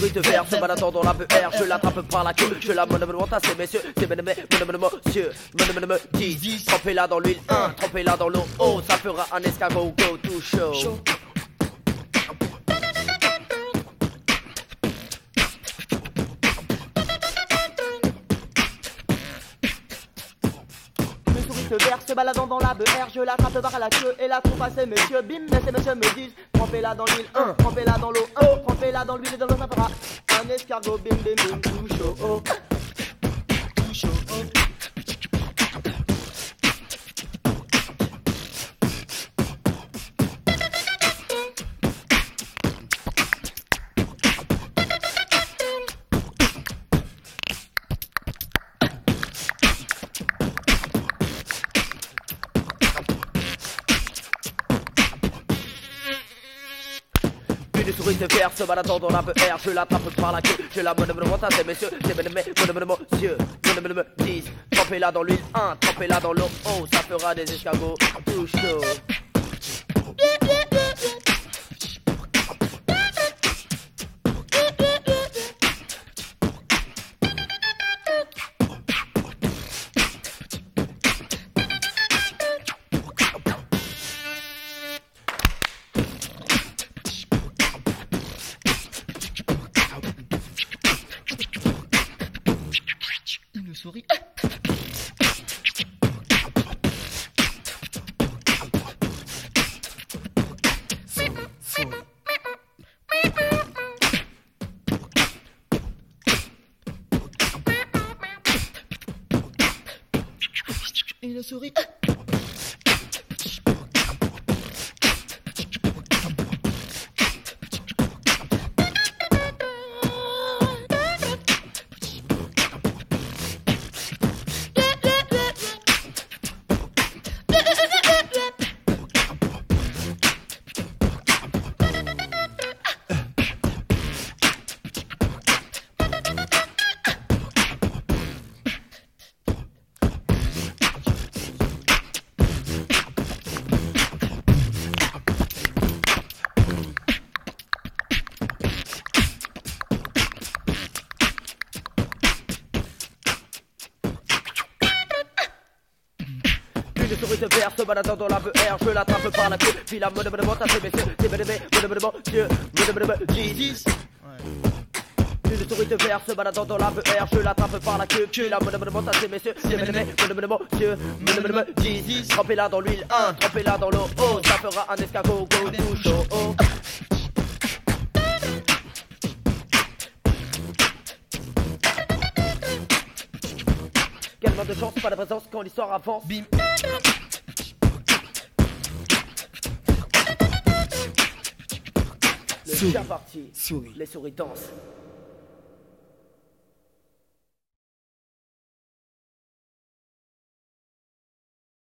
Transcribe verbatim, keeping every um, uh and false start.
souris de verre se baladant dans la B R. Je l'attrape par la queue, je la monte à ces messieurs. C'est mes monsieur, me dix. Trempez-la dans l'huile un, trempez-la dans l'eau. Oh, ça fera un escargot go to show. De verre se baladant dans la B R, je l'attrape par la queue et la trouve à ces messieurs. Bim, mais ces messieurs me disent trempez-la dans l'huile un, trempez-la dans l'eau un, trempez-la dans l'huile et dans l'eau, ça fera un escargot. Bim, bim, bim, tout chaud, oh. Tout chaud, oh. Une souris de verre se baladant dans la B R, je l'attrape par la queue, je la monte à ces messieurs, c'est mes monsieur, me dix. Trempez-la dans l'huile un, trempez-la dans l'eau, oh, ça fera des escargots tout chaud. Une souris. Une souris. Une souris de verre se baladant dans la B R, je l'attrape par la queue, puis la monte à ces messieurs, c'est mes monsieur, me dix. Une souris de verre se baladant dans la B R, je l'attrape par la queue, puis la monte à ces messieurs, c'est mes monsieur, me dix. Trempez-la dans l'huile un, trempez-la dans l'eau, oh, ça fera un escargot go to show, oh. Quel manque de chance, pas de présence quand l'histoire avance. Bim. Le chien parti, souris. Les souris dansent.